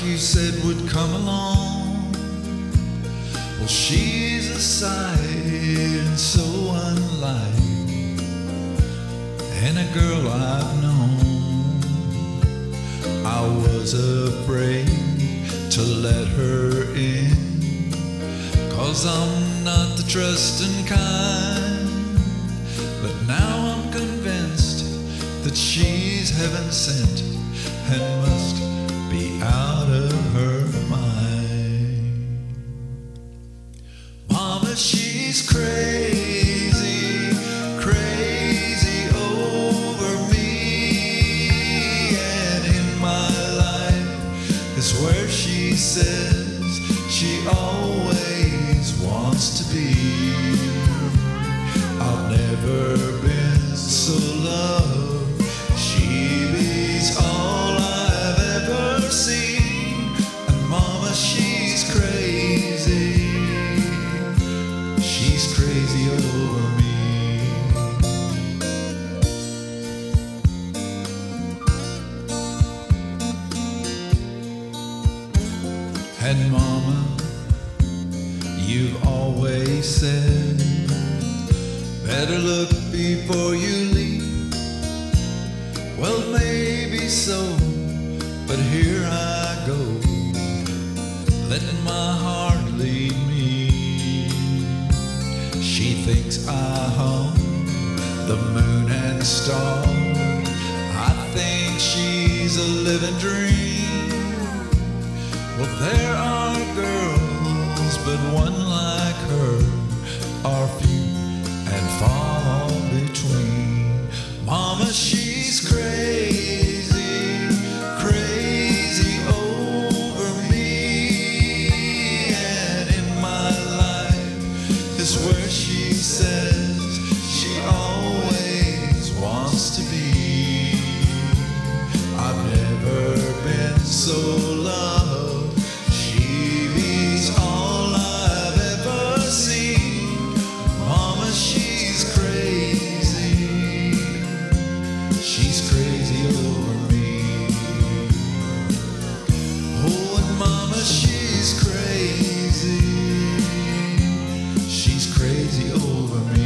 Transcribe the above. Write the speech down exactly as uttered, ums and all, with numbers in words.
you said would come along. Well, she's a sight and so unlike any girl I've known. I was afraid to let her in, 'cause I'm not the trusting kind. But now I'm convinced that she's heaven sent and must be out of her mind. Mama, she's crazy, crazy over me, and in my life is where she says she always wants to be. I've never been so loved. She beats all I've ever seen. And Mama, she's crazy. She's crazy over me. And Mama, you've always said, better look before you leave. Well, maybe so, but here I go, letting my heart lead me. She thinks I hum the moon and stars. I think she's a living dream. Well, there are girls, but one like her are few and far between. Mama, she's crazy, crazy over me, and in my life is where she says she always wants to be. I've never been so loved. She beats all I've ever seen. Mama, she's crazy. She's crazy over me. Oh, and Mama, she's crazy. She's crazy over me.